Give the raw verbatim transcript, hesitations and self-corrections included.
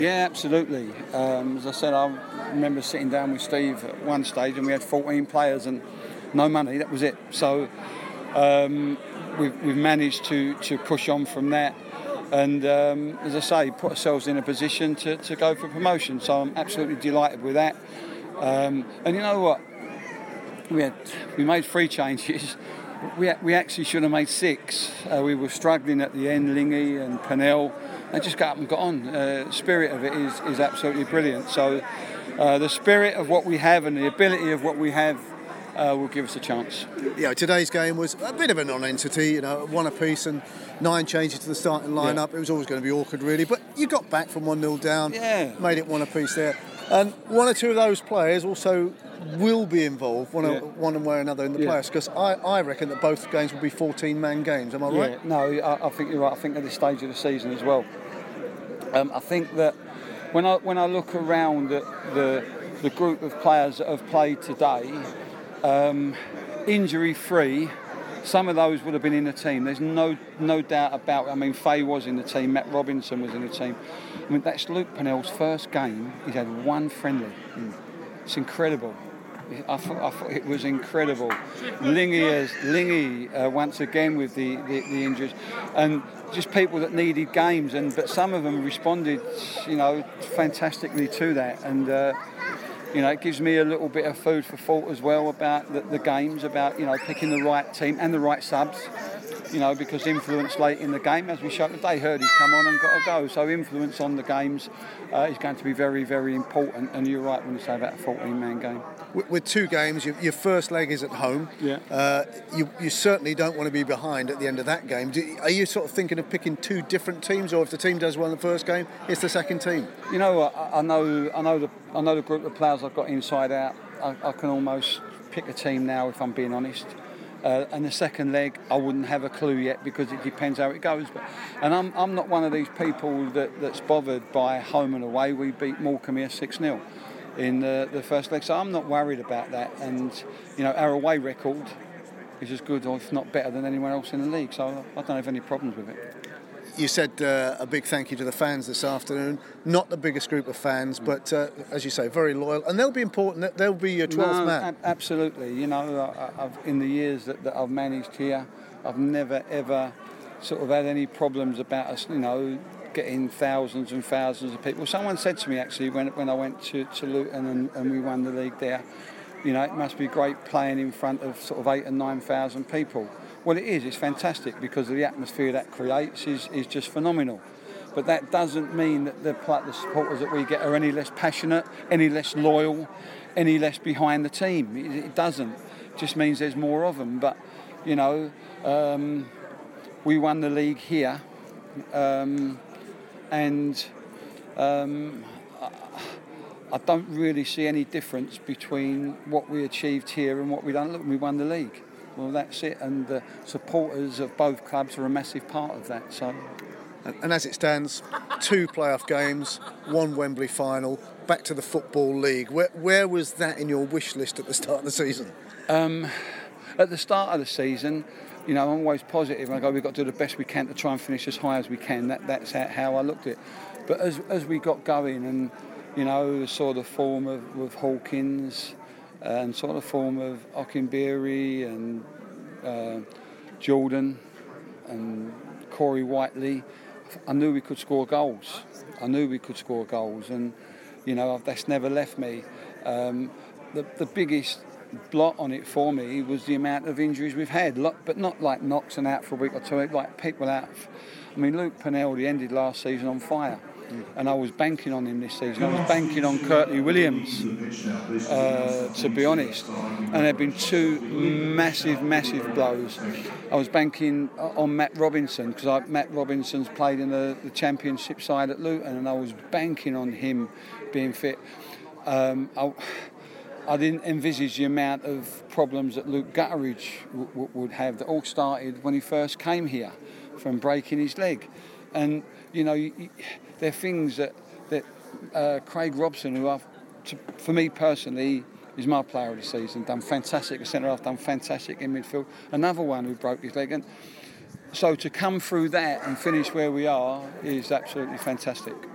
Yeah, absolutely. Um, as I said, I remember sitting down with Steve at one stage and we had fourteen players and no money, that was it. So um, we've, we've managed to, to push on from that and, um, as I say, put ourselves in a position to, to go for promotion. So I'm absolutely delighted with that. Um, and you know what? We had we made three changes. We we actually should have made six. Uh, we were struggling at the end, Lingy and Pennell. They just got up and got on. Uh, the spirit of it is, is absolutely brilliant. So uh, the spirit of what we have and the ability of what we have uh, will give us a chance. Yeah, today's game was a bit of a non-entity, you know, one apiece and nine changes to the starting lineup. Yeah. It was always going to be awkward, really. But you got back from one nil down, yeah. made it one apiece there. And one or two of those players also will be involved, one, yeah. one way or another, in the yeah. playoffs, because I, I reckon that both games will be fourteen-man games. Am I right? Yeah, no, I, I think you're right. I think at this stage of the season as well. Um, I think that when I when I look around at the the group of players that have played today, um, injury-free, some of those would have been in the team. There's no no doubt about it. I mean, Faye was in the team, Matt Robinson was in the team. I mean, that's Luke Pennell's first game. He's had one friendly. Mm. It's incredible. I thought, I thought it was incredible. Lingy, has, Lingy uh, once again with the, the, the injuries, and just people that needed games, and but some of them responded, you know, fantastically to that, and uh, you know, it gives me a little bit of food for thought as well about the, the games, about, you know, picking the right team and the right subs. You know, because influence late in the game, as we showed today, Hurdy's come on and got to go. So influence on the games uh, is going to be very, very important. And you're right when you say about a fourteen-man game. With, with two games, your, your first leg is at home. Yeah. Uh, you, you certainly don't want to be behind at the end of that game. Do, are you sort of thinking of picking two different teams, or if the team does well in the first game, it's the second team? You know what? I, I know, I know the, I know the group of players I've got inside out. I, I can almost pick a team now, if I'm being honest. Uh, and the second leg, I wouldn't have a clue yet because it depends how it goes. But, and I'm I'm not one of these people that, that's bothered by home and away. We beat Morecambe here six nil in the, the first leg, so I'm not worried about that. And, you know, our away record is as good, or if not better, than anyone else in the league. So I don't have any problems with it. You said uh, a big thank you to the fans this afternoon. Not the biggest group of fans, but uh, as you say, very loyal, and they'll be important. They'll be your twelfth no, man. Ab- absolutely. You know, I, I've, in the years that, that I've managed here, I've never ever sort of had any problems about us. You know, getting thousands and thousands of people. Someone said to me actually when when I went to, to Luton and, and we won the league there, you know, it must be great playing in front of sort of eight and nine thousand people. Well, it is. It's fantastic because the atmosphere that creates is, is just phenomenal. But that doesn't mean that the, the supporters that we get are any less passionate, any less loyal, any less behind the team. It, it doesn't. It just means there's more of them. But, you know, um, we won the league here, um, and um, I, I don't really see any difference between what we achieved here and what we done. Look, we won the league. Well, that's it, and the supporters of both clubs are a massive part of that. So, and, and as it stands, two playoff games, one Wembley final, back to the Football League. Where, where was that in your wish list at the start of the season? Um, at the start of the season, you know, I'm always positive. I go, we've got to do the best we can to try and finish as high as we can. That, that's how I looked at it. But as as we got going, and you know, saw the form of with Hawkins, and sort of form of Okenberry and uh, Jordan and Corey Whiteley, I knew we could score goals. I knew we could score goals, and you know, that's never left me. Um, the, the biggest blot on it for me was the amount of injuries we've had, but not like knocks and out for a week or two, like people out. I mean, Luke Pennell, he ended last season on fire. And I was banking on him this season. I was banking on Curtly Williams, uh, to be honest. And there have been two massive, massive blows. I was banking on Matt Robinson, because Matt Robinson's played in the, the championship side at Luton, and I was banking on him being fit. Um, I, I didn't envisage the amount of problems that Luke Gutteridge w- w- would have, that all started when he first came here, from breaking his leg. And, you know, you, you, there are things that, that uh, Craig Robson, who I've, to, for me personally, is my player of the season, done fantastic at centre-half, done fantastic in midfield. Another one who broke his leg. And so to come through that and finish where we are is absolutely fantastic.